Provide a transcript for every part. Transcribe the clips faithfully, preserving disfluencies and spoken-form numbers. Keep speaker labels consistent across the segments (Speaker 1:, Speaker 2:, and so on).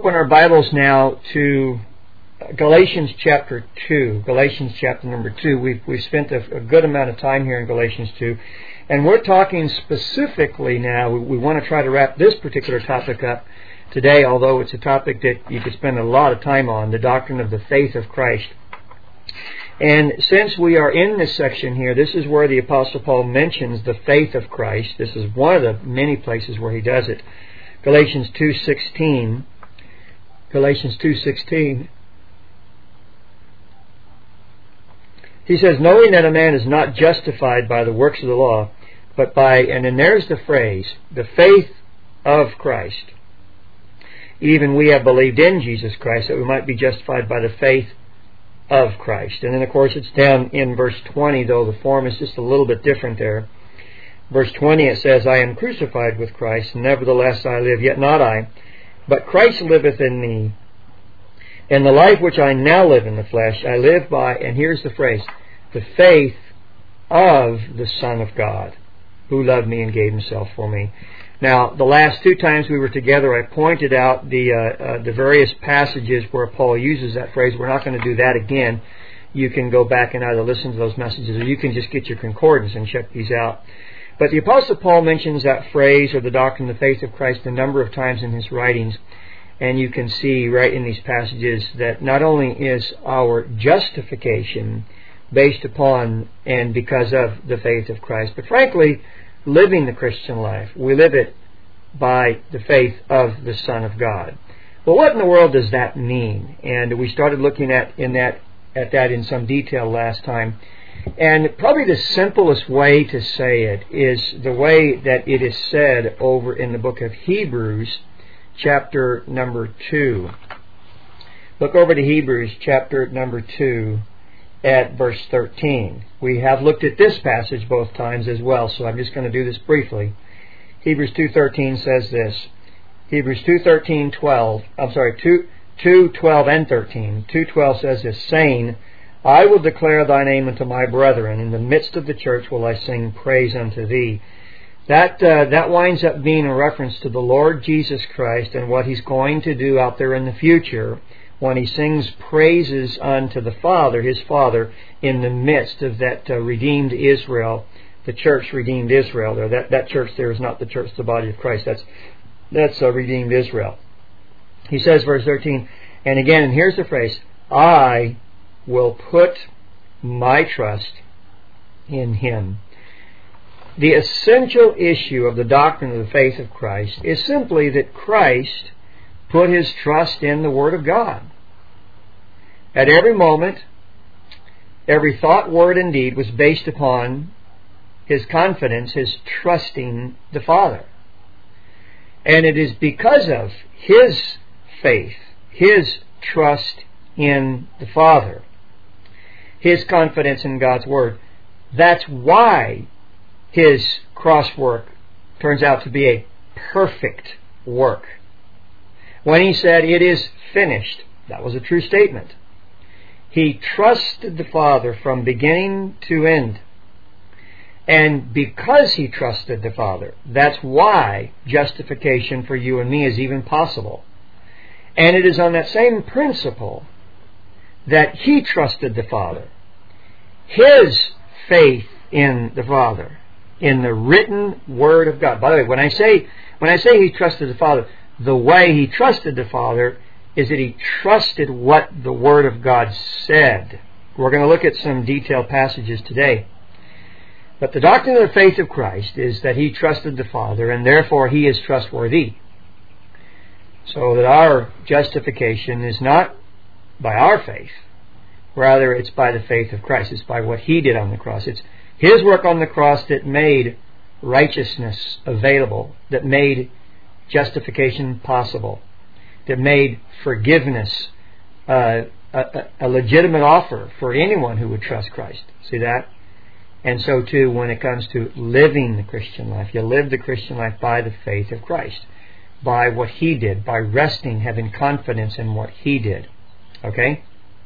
Speaker 1: open our Bibles now to Galatians chapter two. Galatians chapter number two. We've, we've spent a, a good amount of time here in Galatians two. And we're talking specifically now, we, we want to try to wrap this particular topic up today, although it's a topic that you could spend a lot of time on, the doctrine of the faith of Christ. And since we are in this section here, this is where the Apostle Paul mentions the faith of Christ. This is one of the many places where he does it. Galatians two sixteen. Galatians two sixteen. He says, knowing that a man is not justified by the works of the law, but by, and then there's the phrase, the faith of Christ. Even we have believed in Jesus Christ, that we might be justified by the faith of Christ. And then, of course, it's down in verse twenty, though the form is just a little bit different there. Verse twenty, it says, I am crucified with Christ, nevertheless I live, yet not I, but Christ liveth in me. In the life which I now live in the flesh, I live by, and here's the phrase, the faith of the Son of God, who loved me and gave himself for me. Now, the last two times we were together, I pointed out the uh, uh, the various passages where Paul uses that phrase. We're not going to do that again. You can go back and either listen to those messages, or you can just get your concordance and check these out. But the Apostle Paul mentions that phrase, or the doctrine of the faith of Christ, a number of times in his writings. And you can see right in these passages that not only is our justification based upon and because of the faith of Christ, but frankly, living the Christian life, we live it by the faith of the Son of God. Well, what in the world does that mean? And we started looking at in that at that in some detail last time. And probably the simplest way to say it is the way that it is said over in the book of Hebrews, chapter number two. Look over to Hebrews chapter number two at verse thirteen. We have looked at this passage both times as well, so I'm just going to do this briefly. Hebrews two thirteen says this. Hebrews two thirteen, twelve. I'm sorry, two twelve and thirteen. two twelve says this, saying, I will declare thy name unto my brethren. In the midst of the church will I sing praise unto thee. That uh, that winds up being a reference to the Lord Jesus Christ and what He's going to do out there in the future when He sings praises unto the Father, His Father, in the midst of that uh, redeemed Israel, the church redeemed Israel. There, that that church there is not the church, the body of Christ. That's that's uh, redeemed Israel. He says, verse thirteen, and again, and here's the phrase: I will put my trust in Him. The essential issue of the doctrine of the faith of Christ is simply that Christ put His trust in the Word of God. At every moment, every thought, word, and deed was based upon His confidence, His trusting the Father. And it is because of His faith, His trust in the Father, His confidence in God's Word, that's why His cross work turns out to be a perfect work. When He said, it is finished, that was a true statement. He trusted the Father from beginning to end. And because He trusted the Father, that's why justification for you and me is even possible. And it is on that same principle that He trusted the Father. His faith in the Father, in the written Word of God. By the way, when I say when I say He trusted the Father, the way He trusted the Father is that He trusted what the Word of God said. We're going to look at some detailed passages today. But the doctrine of the faith of Christ is that He trusted the Father, and therefore He is trustworthy. So that our justification is not by our faith. Rather, it's by the faith of Christ. It's by what He did on the cross. It's His work on the cross that made righteousness available, that made justification possible, that made forgiveness uh, a, a legitimate offer for anyone who would trust Christ. See that? And so too, when it comes to living the Christian life, you live the Christian life by the faith of Christ, by what He did, by resting, having confidence in what He did. Okay?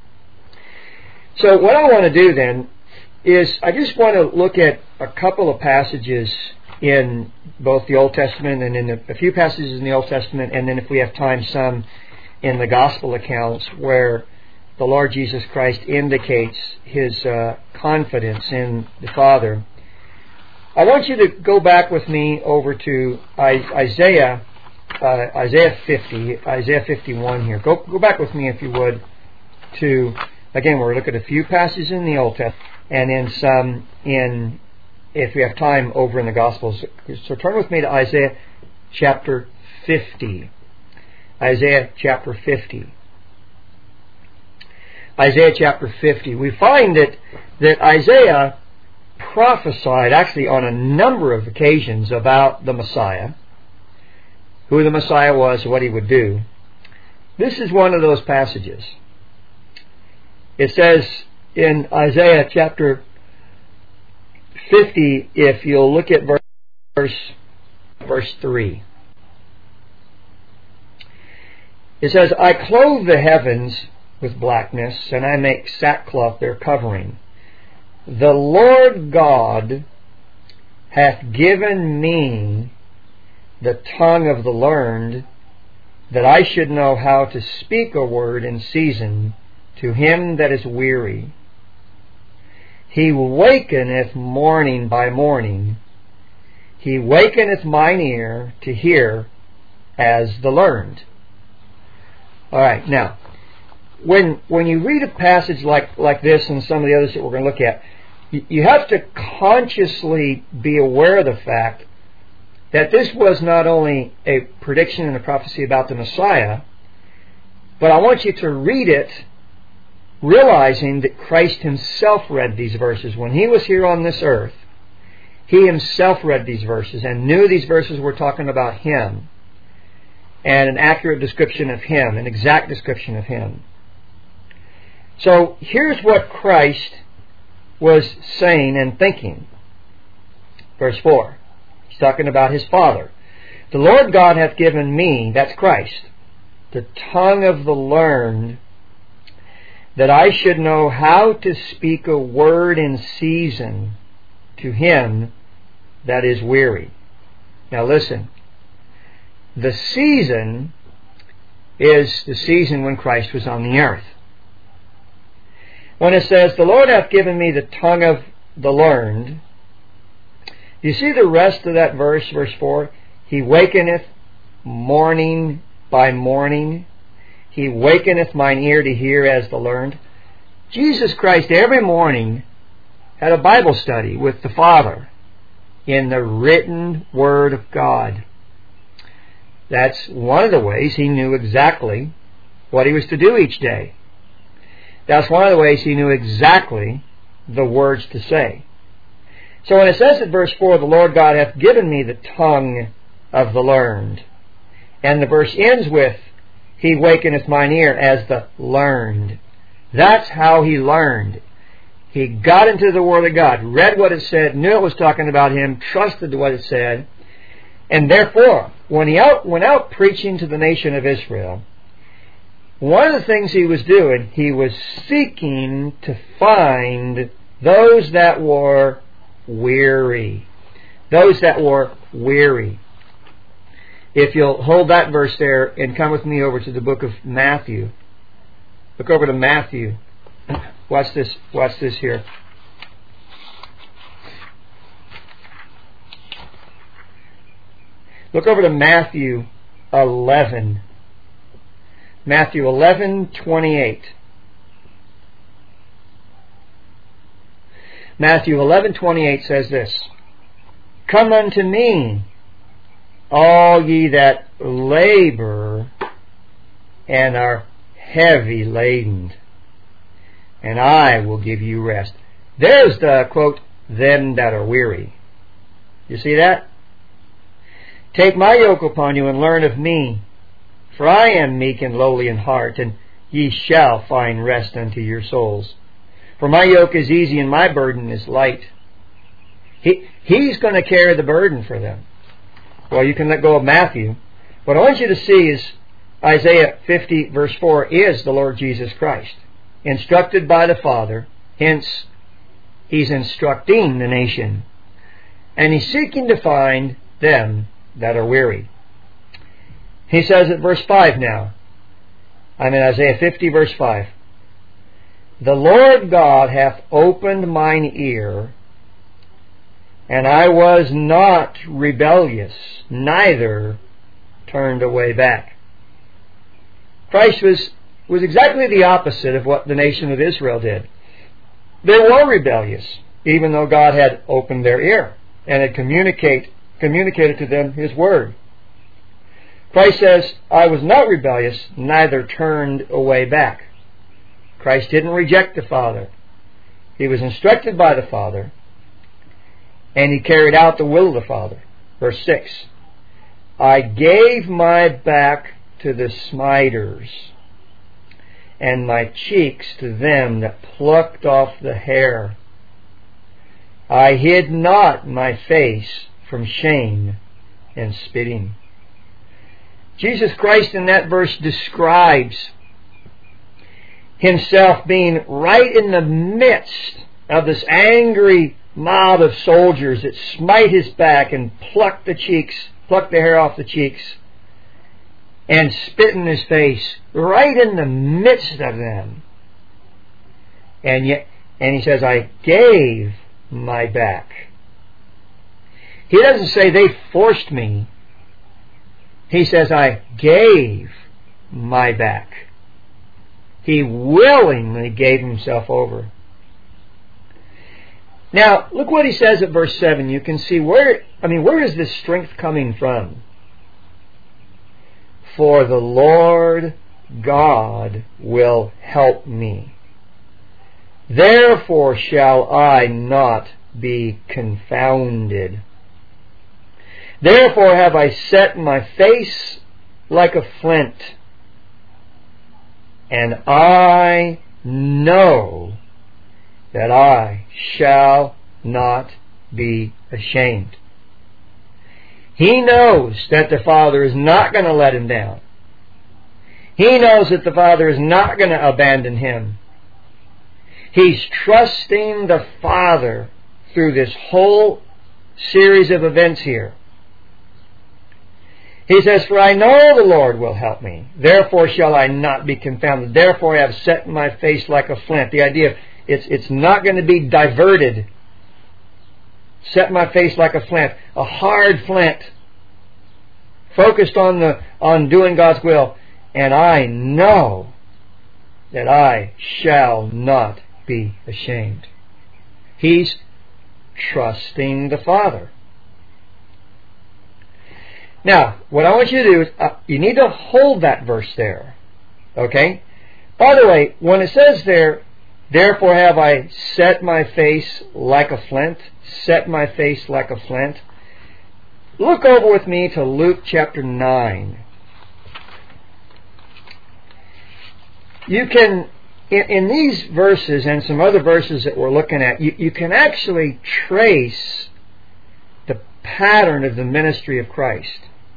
Speaker 1: So what I want to do then is I just want to look at a couple of passages in both the Old Testament and in a, a few passages in the Old Testament, and then if we have time, some in the gospel accounts where the Lord Jesus Christ indicates His uh, confidence in the Father. I want you to go back with me over to Isaiah, uh, Isaiah fifty, Isaiah fifty-one here. Go, go back with me, if you would, to, again, we're looking at a few passages in the Old Testament, and then some in, if we have time, over in the Gospels. So turn with me to Isaiah chapter fifty. Isaiah chapter fifty. Isaiah chapter fifty. We find that, that Isaiah prophesied actually on a number of occasions about the Messiah, who the Messiah was, what He would do. This is one of those passages. It says in Isaiah chapter fifty, if you'll look at verse, verse three. It says, I clothe the heavens with blackness, and I make sackcloth their covering. The Lord God hath given me the tongue of the learned, that I should know how to speak a word in season to him that is weary. He wakeneth morning by morning. He wakeneth mine ear to hear as the learned. All right, now, when when you read a passage like, like this and some of the others that we're going to look at, you, you have to consciously be aware of the fact that this was not only a prediction and a prophecy about the Messiah, but I want you to read it realizing that Christ Himself read these verses. When He was here on this earth, He Himself read these verses and knew these verses were talking about Him, and an accurate description of Him, an exact description of Him. So here's what Christ was saying and thinking. Verse four. He's talking about His Father. The Lord God hath given me, that's Christ, the tongue of the learned, that I should know how to speak a word in season to him that is weary. Now listen. The season is the season when Christ was on the earth. When it says, the Lord hath given me the tongue of the learned, you see the rest of that verse, verse four? He wakeneth morning by morning. He wakeneth mine ear to hear as the learned. Jesus Christ every morning had a Bible study with the Father in the written Word of God. That's one of the ways He knew exactly what He was to do each day. That's one of the ways He knew exactly the words to say. So when it says in verse four, the Lord God hath given me the tongue of the learned, and the verse ends with, He wakeneth mine ear as the learned. That's how He learned. He got into the Word of God, read what it said, knew it was talking about Him, trusted what it said, and therefore, when He out, went out preaching to the nation of Israel, one of the things He was doing, He was seeking to find those that were weary. Those that were weary. If you'll hold that verse there and come with me over to the book of Matthew. Look over to Matthew. Watch this. Watch this here. Look over to Matthew eleven. Matthew eleven twenty-eight. Matthew eleven twenty-eight says this, Come unto me, all ye that labor and are heavy laden, and I will give you rest. There's the, quote, them that are weary. You see that? Take my yoke upon you and learn of me, for I am meek and lowly in heart, and ye shall find rest unto your souls. For my yoke is easy and my burden is light. He, he's going to carry the burden for them. Well, you can let go of Matthew. What I want you to see is Isaiah fifty verse four is the Lord Jesus Christ, instructed by the Father. Hence, He's instructing the nation. And He's seeking to find them that are weary. He says at verse five now, I'm in Isaiah fifty, verse five. The Lord God hath opened mine ear, and I was not rebellious, neither turned away back. Christ was, was exactly the opposite of what the nation of Israel did. They were rebellious, even though God had opened their ear and had communicate, communicated to them His Word. Christ says, I was not rebellious, neither turned away back. Christ didn't reject the Father. He was instructed by the Father, and He carried out the will of the Father. Verse six, I gave my back to the smiters, and my cheeks to them that plucked off the hair. I hid not my face from shame and spitting. Jesus Christ in that verse describes Himself being right in the midst of this angry mob of soldiers that smite His back and pluck the cheeks, pluck the hair off the cheeks, and spit in His face, right in the midst of them. And yet, and He says, I gave my back. He doesn't say they forced me. He says, I gave my back. He willingly gave Himself over. Now, look what He says at verse seven. You can see where, I mean, where is this strength coming from? For the Lord God will help me. Therefore shall I not be confounded. Therefore have I set my face like a flint, and I know that I shall not be ashamed. He knows that the Father is not going to let him down. He knows that the Father is not going to abandon him. He's trusting the Father through this whole series of events here. He says, for I know the Lord will help me. Therefore shall I not be confounded. Therefore I have set my face like a flint. The idea, it's, it's not going to be diverted. Set my face like a flint. A hard flint. Focused on the on doing God's will. And I know that I shall not be ashamed. He's trusting the Father. Now, what I want you to do is, uh, you need to hold that verse there. Okay? By the way, when it says there, therefore have I set my face like a flint, set my face like a flint, look over with me to Luke chapter nine. You can, in, in these verses and some other verses that we're looking at, you, you can actually trace the pattern of the ministry of Christ.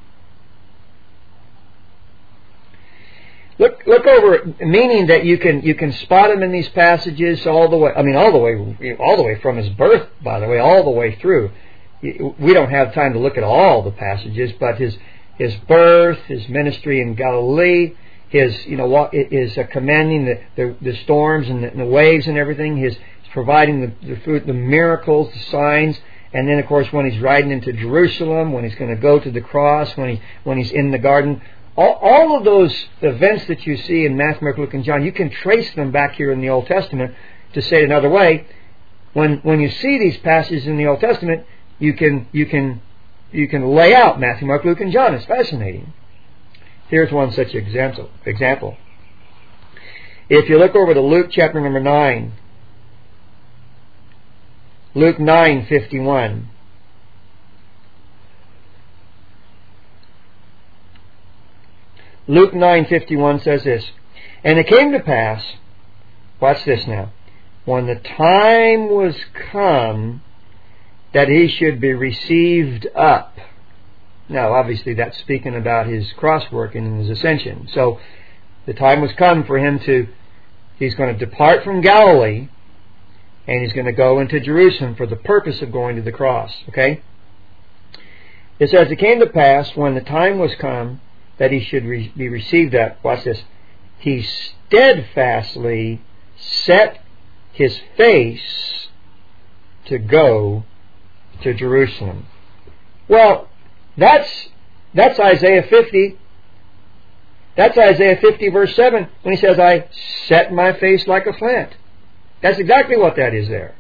Speaker 1: Look, look over it, meaning that you can you can spot him in these passages all the way. I mean, all the way, all the way from his birth, by the way, all the way through. We don't have time to look at all the passages, but his his birth, his ministry in Galilee, his you know what is uh, commanding the, the the storms and the, and the waves and everything. His providing the, the food, the miracles, the signs. And then, of course, when he's riding into Jerusalem, when he's going to go to the cross, when he when he's in the garden, all, all of those events that you see in Matthew, Mark, Luke, and John, you can trace them back here in the Old Testament. To say it another way, when when you see these passages in the Old Testament, you can you can you can lay out Matthew, Mark, Luke, and John. It's fascinating. Here's one such example. Example. If you look over to Luke chapter number nine. Luke nine fifty-one. Luke nine fifty-one says this, and it came to pass, watch this now, when the time was come that he should be received up. Now, obviously, that's speaking about his cross work and his ascension. So, the time was come for him to, he's going to depart from Galilee, and he's going to go into Jerusalem for the purpose of going to the cross. Okay? It says, it came to pass when the time was come that he should re- be received up. Watch this. he steadfastly set his face to go to Jerusalem. Well, that's that's Isaiah fifty. That's Isaiah fifty verse seven when he says, I set my face like a flint. That's exactly what that is there.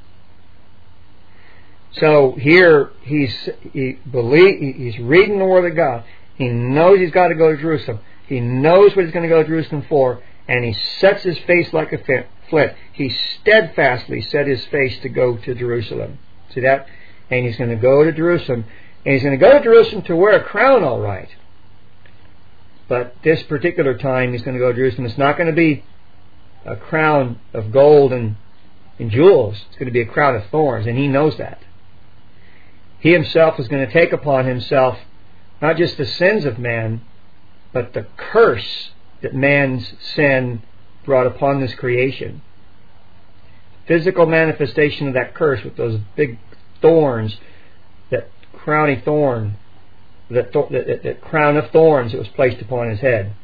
Speaker 1: So here he's he believe he's reading the Word of God. He knows he's got to go to Jerusalem. He knows what he's going to go to Jerusalem for, and he sets his face like a flint. He steadfastly set his face to go to Jerusalem. See that? And he's going to go to Jerusalem. And he's going to go to Jerusalem to wear a crown, all right. But this particular time he's going to go to Jerusalem. It's not going to be a crown of gold and, and jewels. It's going to be a crown of thorns, and he knows that. He himself is going to take upon himself not just the sins of man, but the curse that man's sin brought upon this creation. Physical manifestation of that curse with those big thorns, that crowny thorn, that, th- that, that, that crown of thorns that was placed upon his head.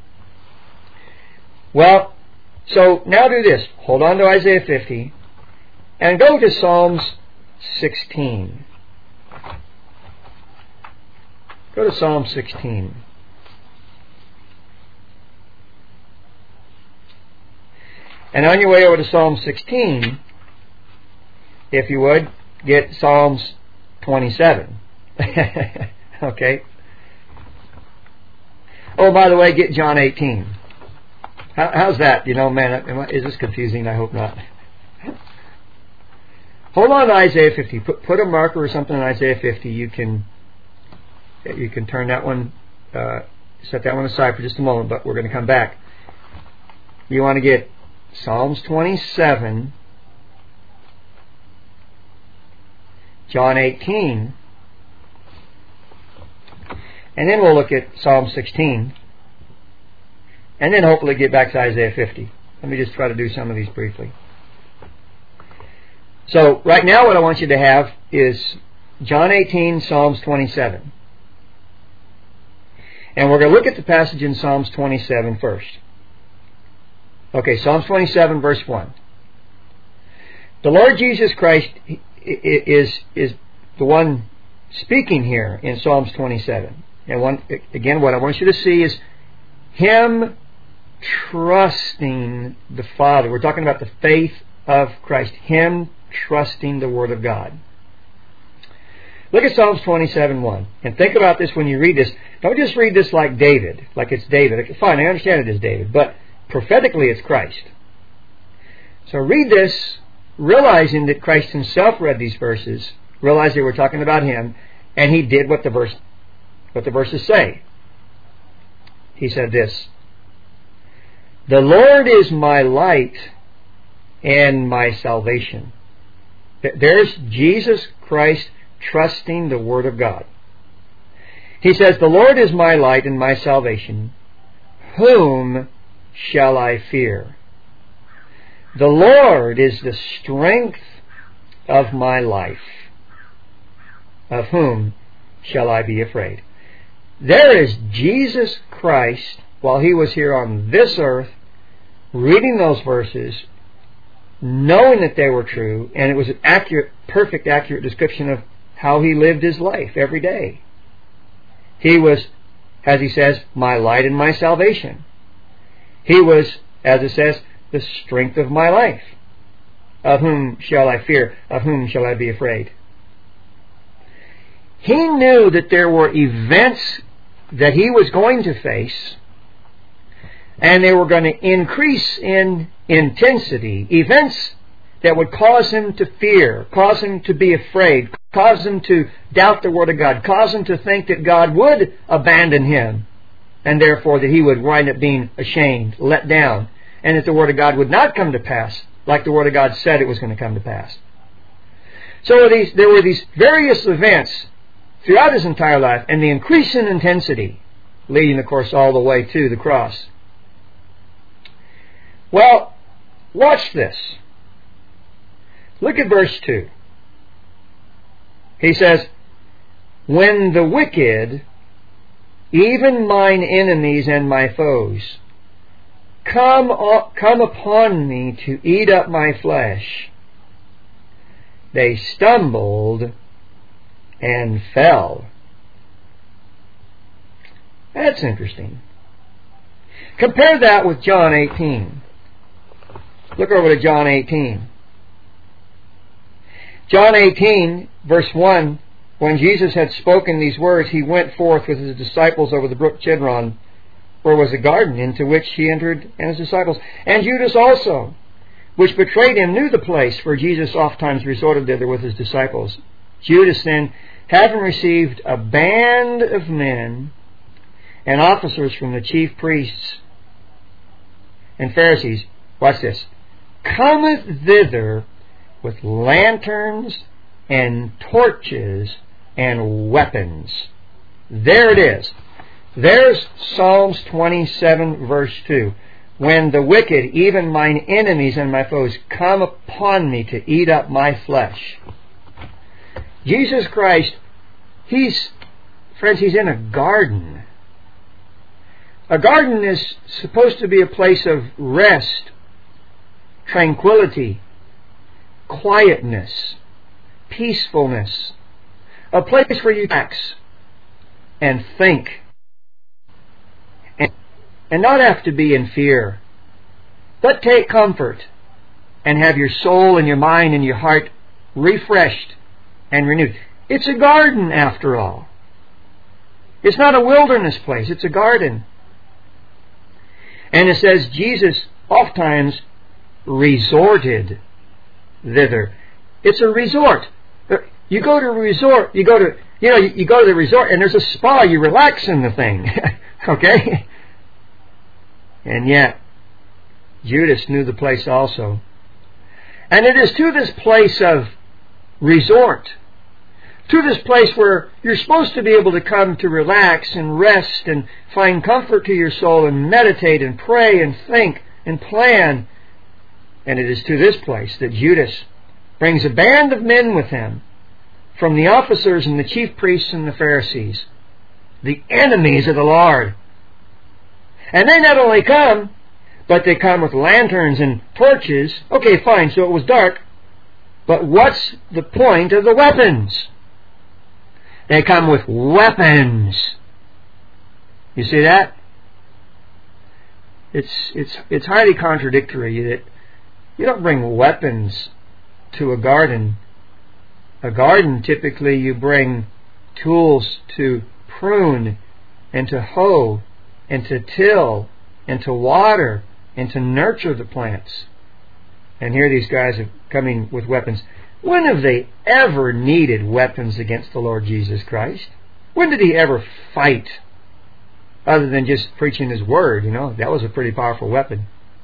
Speaker 1: Well, so now do this. Hold on to Isaiah fifty and go to Psalms sixteen. Go to Psalm sixteen. And on your way over to Psalm sixteen, if you would, get Psalms twenty-seven. Okay? Oh, by the way, get John eighteen. How, how's that? You know, man, am I, is this confusing? I hope not. Hold on to Isaiah fifty. Put, put a marker or something in Isaiah fifty. You can you can turn that one, uh, set that one aside for just a moment, but we're going to come back. You want to get Psalms twenty-seven, John eighteen, and then we'll look at Psalm sixteen, and then hopefully get back to Isaiah fifty. Let me just try to do some of these briefly. So right now what I want you to have is John eighteen, Psalms twenty-seven. And we're going to look at the passage in Psalms twenty-seven first. Okay, Psalms twenty-seven, verse one. The Lord Jesus Christ is, is the one speaking here in Psalms twenty-seven. And one, again, what I want you to see is Him trusting the Father. We're talking about the faith of Christ. Him trusting the Word of God. Look at Psalms twenty-seven, one. And think about this when you read this. Don't just read this like David, like it's David. Fine, I understand it is David, but prophetically it's Christ. So read this, realizing that Christ Himself read these verses, realized they were talking about Him, and He did what the verse, what the verses say. He said this: "The Lord is my light and my salvation." There's Jesus Christ trusting the Word of God. He says, "The Lord is my light and my salvation. Whom shall I fear? The Lord is the strength of my life. Of whom shall I be afraid?" There is Jesus Christ, while He was here on this earth, reading those verses, knowing that they were true, and it was an accurate, perfect, accurate description of how He lived His life every day. He was, as He says, my light and my salvation. He was, as it says, the strength of my life. Of whom shall I fear? Of whom shall I be afraid? He knew that there were events that He was going to face, and they were going to increase in intensity. Events that would cause Him to fear, cause Him to be afraid, cause Him to doubt the Word of God, cause Him to think that God would abandon Him, and therefore that He would wind up being ashamed, let down, and that the Word of God would not come to pass like the Word of God said it was going to come to pass. So these, there were these various events throughout His entire life, and the increase in intensity, leading, of course, all the way to the cross. Well, watch this. Look at verse two. He says, "When the wicked, even mine enemies and my foes, come, come upon me to eat up my flesh, they stumbled and fell. That's interesting. Compare that with John eighteen. Look over to John eighteen. John eighteen, verse one, when Jesus had spoken these words, he went forth with his disciples over the brook Kidron, where was a garden, into which he entered and his disciples. And Judas also, which betrayed him, knew the place, for Jesus ofttimes resorted thither with his disciples. Judas then, having received a band of men and officers from the chief priests and Pharisees, watch this, cometh thither with lanterns and torches and weapons. There it is. There's Psalms twenty-seven, verse two. When the wicked, even mine enemies and my foes, come upon me to eat up my flesh. Jesus Christ, He's, friends, He's in a garden. A garden is supposed to be a place of rest, tranquility, quietness, peacefulness. A place where you relax and think and, and not have to be in fear, but take comfort and have your soul and your mind and your heart refreshed and renewed. It's a garden, after all. It's not a wilderness place. It's a garden. And it says Jesus oftentimes resorted thither. It's a resort. You go to a resort, you go to, you know, you go to the resort and there's a spa, you relax in the thing. Okay? And yet, Judas knew the place also. And it is to this place of resort, to this place where you're supposed to be able to come to relax and rest and find comfort to your soul and meditate and pray and think and plan. And it is to this place that Judas brings a band of men with him from the officers and the chief priests and the Pharisees, the enemies of the Lord. And they not only come, but they come with lanterns and torches. Okay, fine, so it was dark. But what's the point of the weapons? They come with weapons. You see that? It's it's it's highly contradictory that you don't bring weapons to a garden. A garden, typically you bring tools to prune and to hoe and to till and to water and to nurture the plants. And here these guys are coming with weapons. When have they ever needed weapons against the Lord Jesus Christ? When did He ever fight other than just preaching His Word? You know, that was a pretty powerful weapon.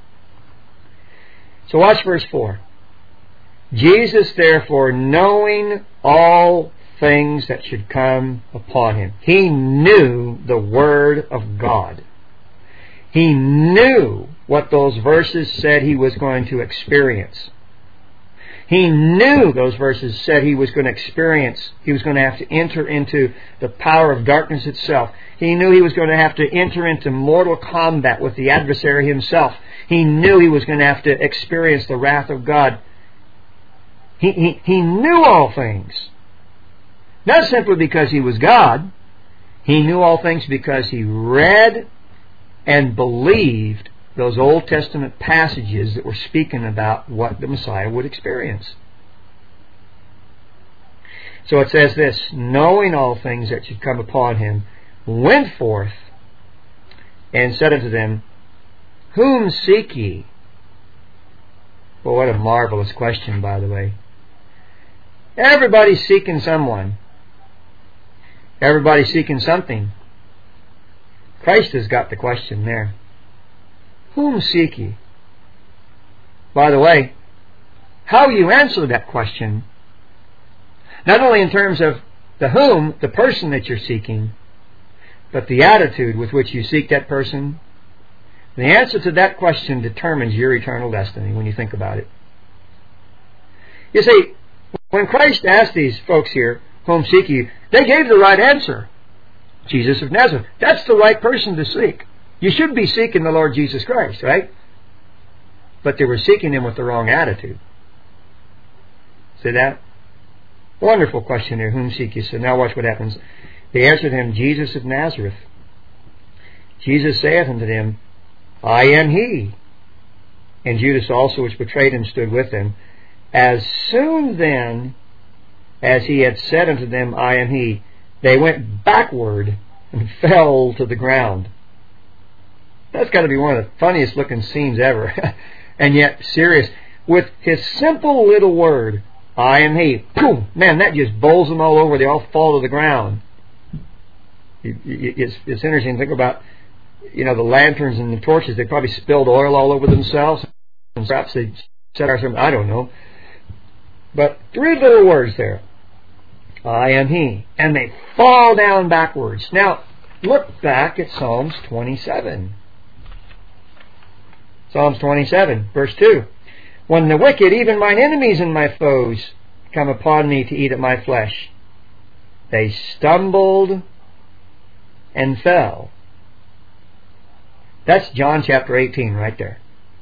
Speaker 1: So watch verse four. Jesus, therefore, knowing all things that should come upon Him. He knew the Word of God. He knew what those verses said He was going to experience. He knew those verses said He was going to experience, He was going to have to enter into the power of darkness itself. He knew He was going to have to enter into mortal combat with the adversary himself. He knew He was going to have to experience the wrath of God. He, he, he knew all things. Not simply because He was God. He knew all things because He read and believed those Old Testament passages that were speaking about what the Messiah would experience. So it says this, knowing all things that should come upon Him, went forth and said unto them, Whom seek ye? Well, what a marvelous question, by the way. Everybody's seeking someone. Everybody's seeking something. Christ has got the question there. Whom seek ye? By the way, how you answer that question, not only in terms of the whom, the person that you're seeking, but the attitude with which you seek that person, the answer to that question determines your eternal destiny when you think about it. You see, when Christ asked these folks here, whom seek ye, they gave the right answer. Jesus of Nazareth. That's the right person to seek. You should be seeking the Lord Jesus Christ, right? But they were seeking Him with the wrong attitude. See that? Wonderful question here. Whom seek you? So now watch what happens. They answered him, Jesus of Nazareth. Jesus saith unto them, I am he. And Judas also, which betrayed him, stood with them. As soon then as he had said unto them, I am he, they went backward and fell to the ground. That's got to be one of the funniest looking scenes ever. And yet serious. With his simple little word, I am he. Boom! Man, that just bowls them all over. They all fall to the ground. It's, it's interesting to think about, you know, the lanterns and the torches. They probably spilled oil all over themselves. And perhaps they set our something. I don't know. But three little words there. I am he. And they fall down backwards. Now, look back at Psalms twenty-seven. Psalms twenty-seven, verse two. When the wicked, even mine enemies and my foes, come upon me to eat at my flesh, they stumbled and fell. That's John chapter eighteen right there.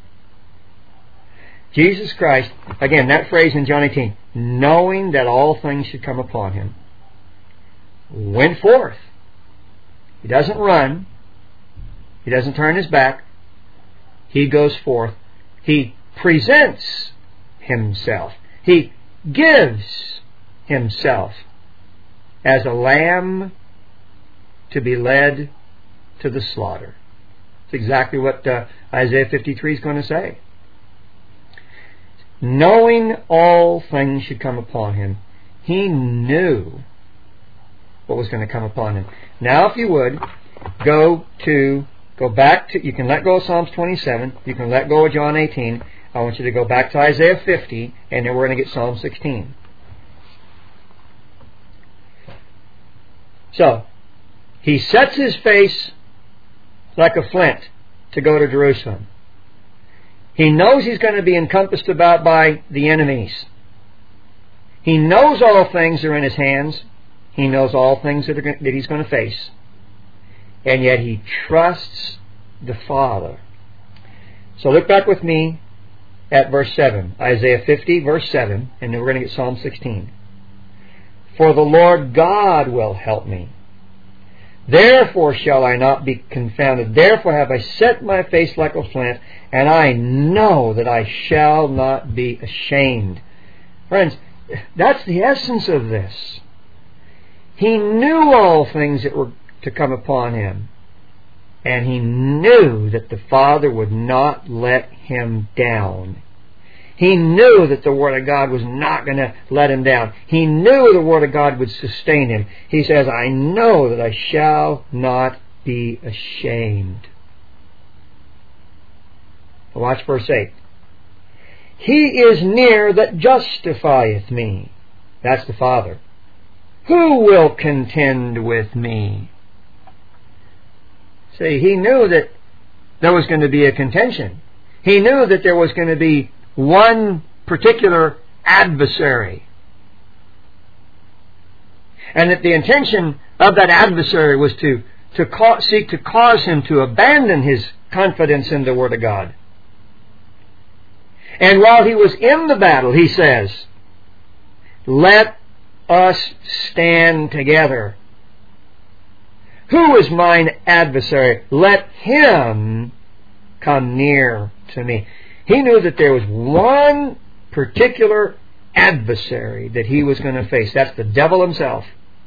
Speaker 1: Jesus Christ, again, that phrase in John eighteen, knowing that all things should come upon him, went forth. He doesn't run. He doesn't turn his back. He goes forth. He presents himself. He gives himself as a lamb to be led to the slaughter. That's exactly what uh, Isaiah fifty-three is going to say. Knowing all things should come upon him, he knew what was going to come upon him. Now, if you would, go to, go back to, you can let go of Psalms twenty-seven, you can let go of John eighteen. I want you to go back to Isaiah fifty, and then we're going to get Psalm sixteen. So, he sets his face like a flint to go to Jerusalem. He knows he's going to be encompassed about by the enemies. He knows all things are in his hands. He knows all things that, are, that he's going to face. And yet he trusts the Father. So look back with me at verse seven. Isaiah fifty, verse seven. And then we're going to get Psalm sixteen. For the Lord God will help me. Therefore shall I not be confounded. Therefore have I set my face like a flint, and I know that I shall not be ashamed. Friends, that's the essence of this. He knew all things that were to come upon him, and he knew that the Father would not let him down. He knew that the Word of God was not going to let him down. He knew the Word of God would sustain him. He says, I know that I shall not be ashamed. Watch verse eight. He is near that justifieth me. That's the Father. Who will contend with me? See, he knew that there was going to be a contention. He knew that there was going to be one particular adversary. And that the intention of that adversary was to, to ca- seek to cause him to abandon his confidence in the Word of God. And while he was in the battle, he says, let us stand together. Who is mine adversary? Let him come near to me. He knew that there was one particular adversary that he was going to face. That's the devil himself.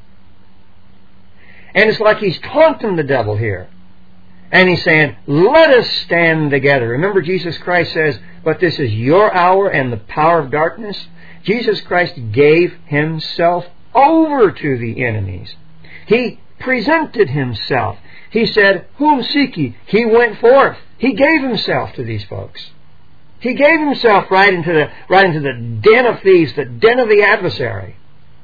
Speaker 1: And it's like he's taunting the devil here. And he's saying, let us stand together. Remember, Jesus Christ says, but this is your hour and the power of darkness. Jesus Christ gave himself over to the enemies. He presented himself. He said, whom seek ye? He went forth. He gave himself to these folks. He gave himself right into the right into the den of thieves, the den of the adversary.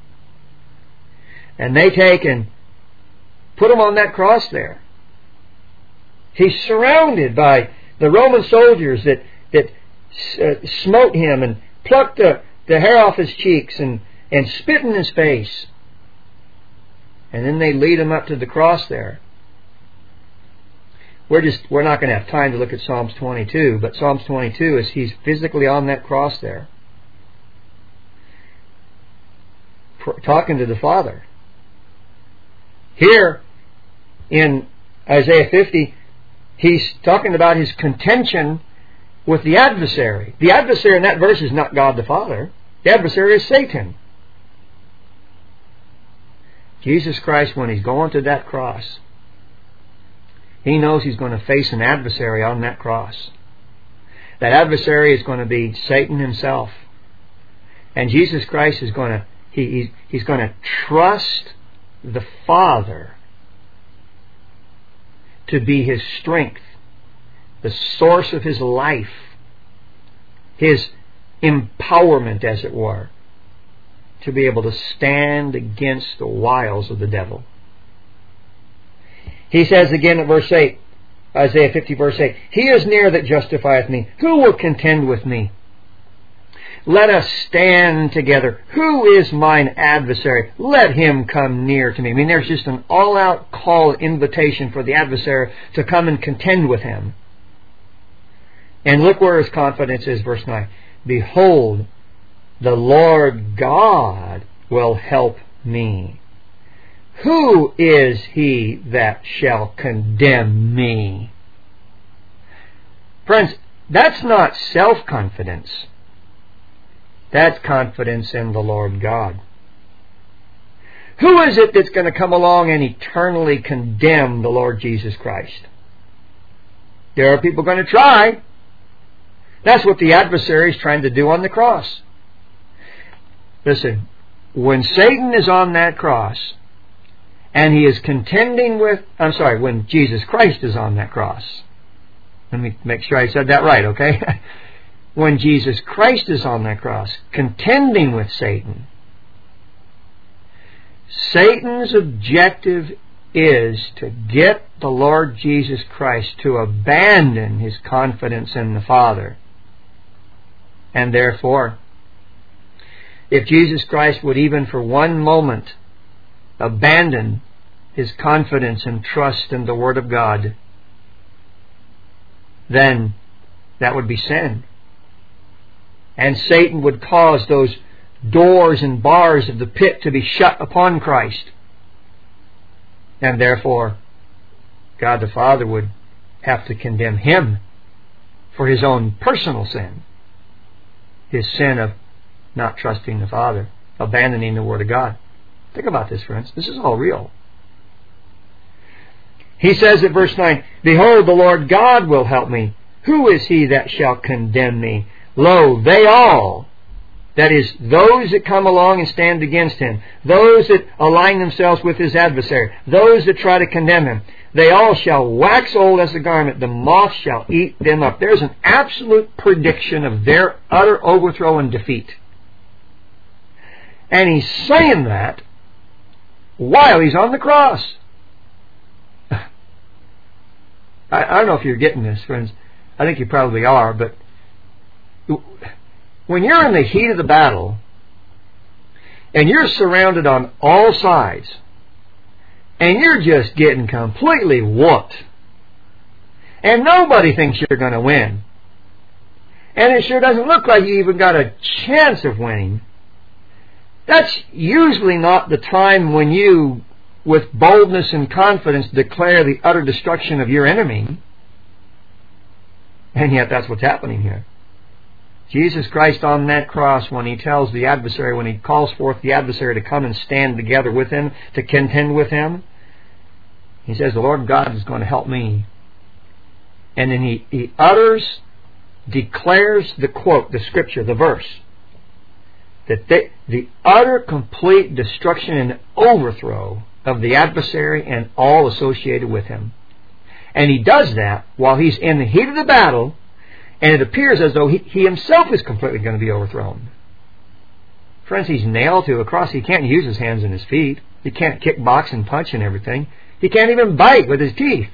Speaker 1: And they take and put him on that cross there. He's surrounded by the Roman soldiers that that uh, smote him and plucked the, the hair off his cheeks and, and spit in his face. And then they lead him up to the cross there. we're just we're not going to have time to look at Psalms twenty-two, but Psalms twenty-two is he's physically on that cross there, talking to the Father. Here in Isaiah fifty, he's talking about his contention with the adversary. The adversary in that verse is not God the Father. The adversary is Satan. Jesus Christ, when he's going to that cross, he knows he's going to face an adversary on that cross. That adversary is going to be Satan himself. And Jesus Christ is going to, he, he's, he's going to trust the Father to be his strength, the source of his life, his empowerment, as it were, to be able to stand against the wiles of the devil. He says again at verse eight, Isaiah fifty verse eight, He is near that justifieth me. Who will contend with me? Let us stand together. Who is mine adversary? Let him come near to me. I mean, there's just an all-out call, invitation for the adversary to come and contend with him. And look where his confidence is, verse nine. Behold, the Lord God will help me. Who is he that shall condemn me? Friends, that's not self-confidence. That's confidence in the Lord God. Who is it that's going to come along and eternally condemn the Lord Jesus Christ? There are people going to try. That's what the adversary is trying to do on the cross. Listen, when Satan is on that cross, and he is contending with, I'm sorry, when Jesus Christ is on that cross. Let me make sure I said that right, okay? When Jesus Christ is on that cross, contending with Satan, Satan's objective is to get the Lord Jesus Christ to abandon his confidence in the Father. And therefore, if Jesus Christ would even for one moment abandon his confidence and trust in the Word of God, then that would be sin. And Satan would cause those doors and bars of the pit to be shut upon Christ. And therefore, God the Father would have to condemn him for his own personal sin. His sin of not trusting the Father, abandoning the Word of God. Think about this, friends. This is all real. He says at verse nine, Behold, the Lord God will help me. Who is he that shall condemn me? Lo, they all, that is, those that come along and stand against him, those that align themselves with his adversary, those that try to condemn him, they all shall wax old as a garment, the moth shall eat them up. There's an absolute prediction of their utter overthrow and defeat. And he's saying that while he's on the cross. I, I don't know if you're getting this, friends. I think you probably are, but when you're in the heat of the battle and you're surrounded on all sides and you're just getting completely whooped and nobody thinks you're going to win and it sure doesn't look like you even got a chance of winning, that's usually not the time when you, with boldness and confidence, declare the utter destruction of your enemy. And yet that's what's happening here. Jesus Christ on that cross, when he tells the adversary, when he calls forth the adversary to come and stand together with him, to contend with him, he says, the Lord God is going to help me. And then he, he utters, declares the quote, the scripture, the verse, that they, the utter complete destruction and overthrow of the adversary and all associated with him. And he does that while he's in the heat of the battle, and it appears as though he, he himself is completely going to be overthrown. Friends, he's nailed to a cross. He can't use his hands and his feet. He can't kick, box, and punch and everything. He can't even bite with his teeth.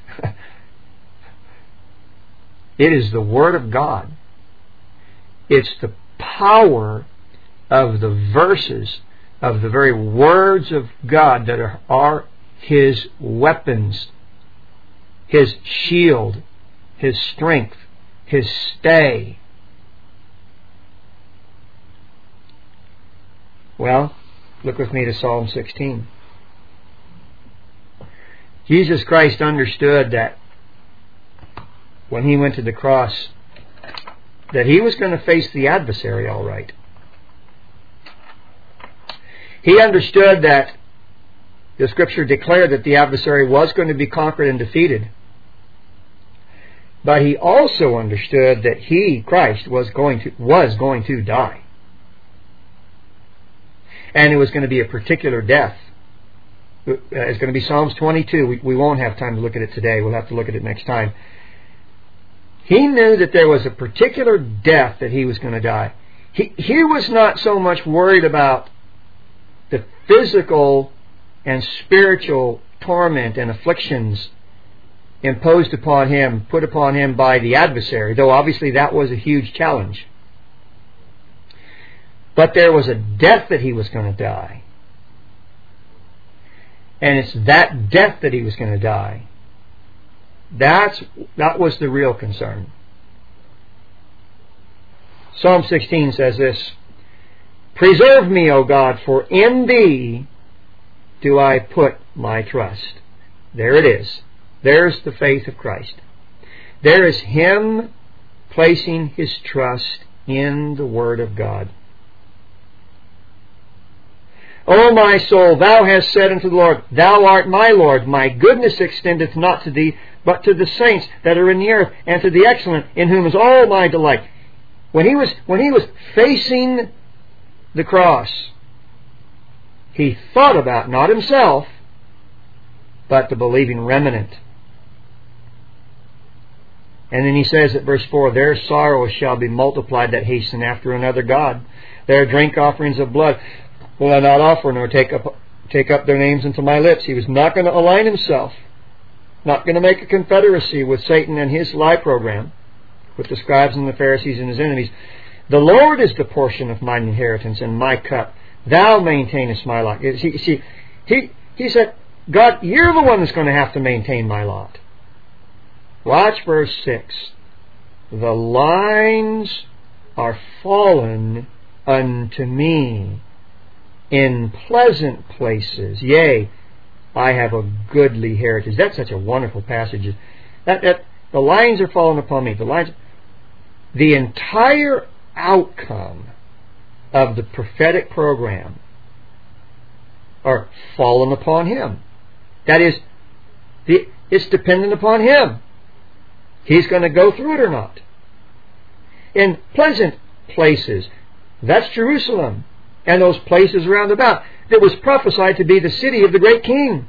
Speaker 1: It is the Word of God. It's the power of the verses, of the very words of God that are, are his weapons his shield, his strength, his stay. Well, look with me to Psalm sixteen. Jesus Christ understood that when he went to the cross, that he was going to face the adversary all right. He understood that the Scripture declared that the adversary was going to be conquered and defeated. But he also understood that he, Christ, was going to was going to die. And it was going to be a particular death. It's going to be Psalms twenty-two. We, we won't have time to look at it today. We'll have to look at it next time. He knew that there was a particular death that he was going to die. He, he was not so much worried about the physical and spiritual torment and afflictions imposed upon him, put upon him by the adversary, though obviously that was a huge challenge. But there was a death that he was going to die. And it's that death that he was going to die. That's, that was the real concern. Psalm sixteen says this, "Preserve me, O God, for in Thee do I put my trust." There it is. There's the faith of Christ. There is him placing his trust in the Word of God. O my soul, thou hast said unto the Lord, Thou art my Lord. My goodness extendeth not to thee, but to the saints that are in the earth, and to the excellent, in whom is all my delight. When he was, when he was facing the cross, he thought about not himself, but the believing remnant. And then he says at verse four, "Their sorrows shall be multiplied that hasten after another God. Their drink offerings of blood will I not offer, nor take up take up their names into my lips." He was not going to align himself, not going to make a confederacy with Satan and his lie program, with the scribes and the Pharisees and his enemies. "The Lord is the portion of mine inheritance and my cup. Thou maintainest my lot." See, see, he, he said, God, you're the one that's going to have to maintain my lot. Watch verse six. "The lines are fallen unto me in pleasant places. Yea, I have a goodly heritage." That's such a wonderful passage. That, that the lines are fallen upon me. The lines, the entire outcome of the prophetic program are fallen upon him. That is, the, it's dependent upon him. He's going to go through it or not. In pleasant places, that's Jerusalem, and those places round about that was prophesied to be the city of the great king.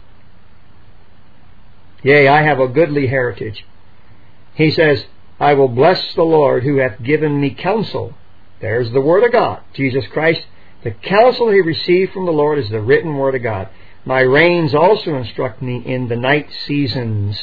Speaker 1: "Yea, I have a goodly heritage." He says, "I will bless the Lord who hath given me counsel." There's the Word of God, Jesus Christ. The counsel he received from the Lord is the written Word of God. "My reins also instruct me in the night seasons."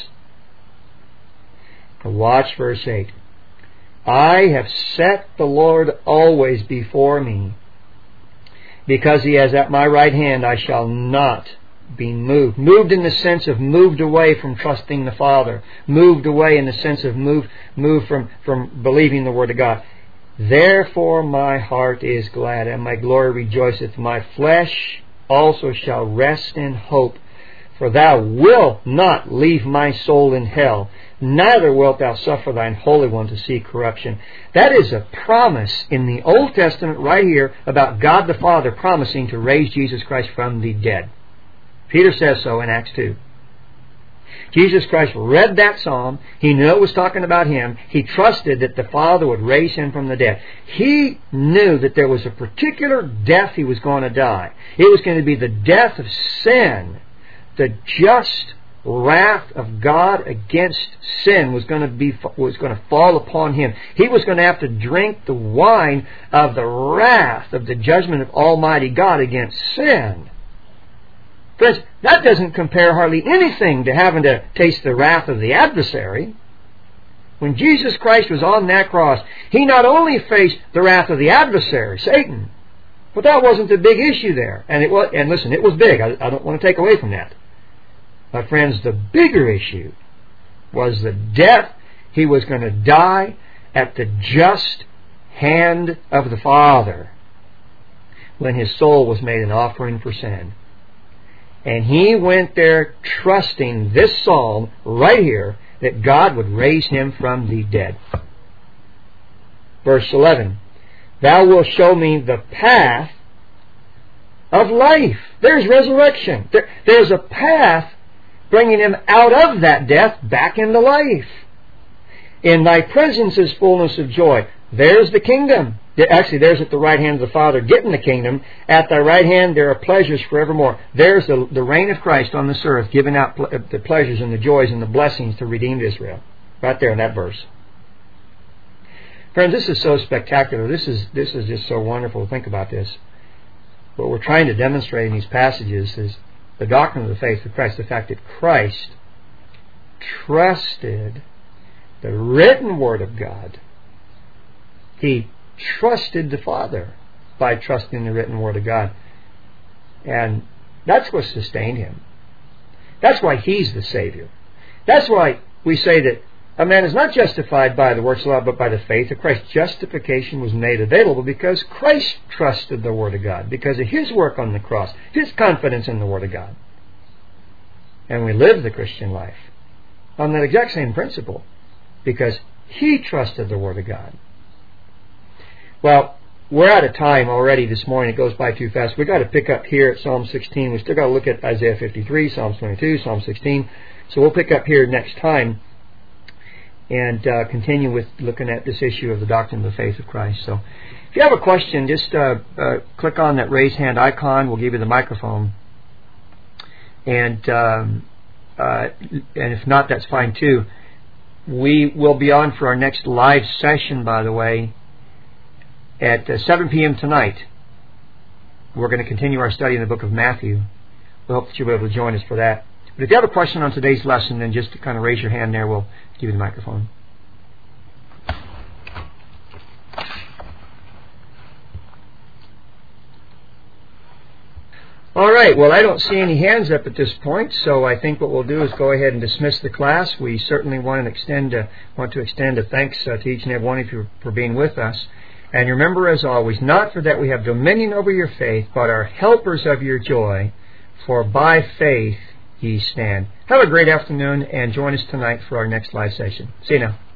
Speaker 1: Now watch verse eight. "I have set the Lord always before me. Because he is at my right hand, I shall not be moved." Moved in the sense of moved away from trusting the Father. Moved away in the sense of moved, moved from, from believing the Word of God. "Therefore my heart is glad, and my glory rejoiceth. My flesh also shall rest in hope. For thou wilt not leave my soul in hell, neither wilt thou suffer thine Holy One to see corruption." That is a promise in the Old Testament right here about God the Father promising to raise Jesus Christ from the dead. Peter says so in Acts two. Jesus Christ read that psalm. He knew it was talking about him. He trusted that the Father would raise him from the dead. He knew that there was a particular death he was going to die. It was going to be the death of sin. The just wrath of God against sin was going to be was going to fall upon him. He was going to have to drink the wine of the wrath of the judgment of Almighty God against sin. Friends, that doesn't compare hardly anything to having to taste the wrath of the adversary. When Jesus Christ was on that cross, he not only faced the wrath of the adversary, Satan, but that wasn't the big issue there. And it was, and listen, it was big. I, I don't want to take away from that. My friends, the bigger issue was the death he was going to die at the just hand of the Father when his soul was made an offering for sin. And he went there trusting this psalm right here, that God would raise him from the dead. Verse eleven, thou wilt show me the path of life. There's resurrection. There, there's a path bringing him out of that death back into life. In thy presence is fullness of joy. There's the kingdom. Actually, there's at the right hand of the Father getting the kingdom. At thy right hand there are pleasures forevermore. There's the, the reign of Christ on this earth, giving out ple- the pleasures and the joys and the blessings to redeemed Israel. Right there in that verse. Friends, this is so spectacular. This is, this is just so wonderful to think about this. What we're trying to demonstrate in these passages is the doctrine of the faith of Christ, the fact that Christ trusted the written Word of God. He trusted the Father by trusting the written Word of God. And that's what sustained him. That's why he's the Savior. That's why we say that a man is not justified by the works of law, but by the faith of Christ. Justification was made available because Christ trusted the Word of God, because of his work on the cross, his confidence in the Word of God. And we live the Christian life on that exact same principle, because he trusted the Word of God. Well, we're out of time already this morning. It goes by too fast. We've got to pick up here at Psalm sixteen. We've still got to look at Isaiah fifty-three, Psalms twenty-two, Psalm sixteen. So we'll pick up here next time and uh, continue with looking at this issue of the doctrine of the faith of Christ. So if you have a question, just uh, uh, click on that raise hand icon. We'll give you the microphone. And, um, uh, and if not, that's fine too. We will be on for our next live session, by the way, at uh, seven p.m. tonight. We're going to continue our study in the book of Matthew. We hope that you'll be able to join us for that. But if you have a question on today's lesson, then just kind of raise your hand there. We'll give you the microphone. All right. Well, I don't see any hands up at this point, so I think what we'll do is go ahead and dismiss the class. We certainly want to extend a, want to extend a thanks uh, to each and every one of you for being with us. And remember, as always, not for that we have dominion over your faith, but are helpers of your joy, for by faith ye stand. Have a great afternoon, and join us tonight for our next live session. See you now.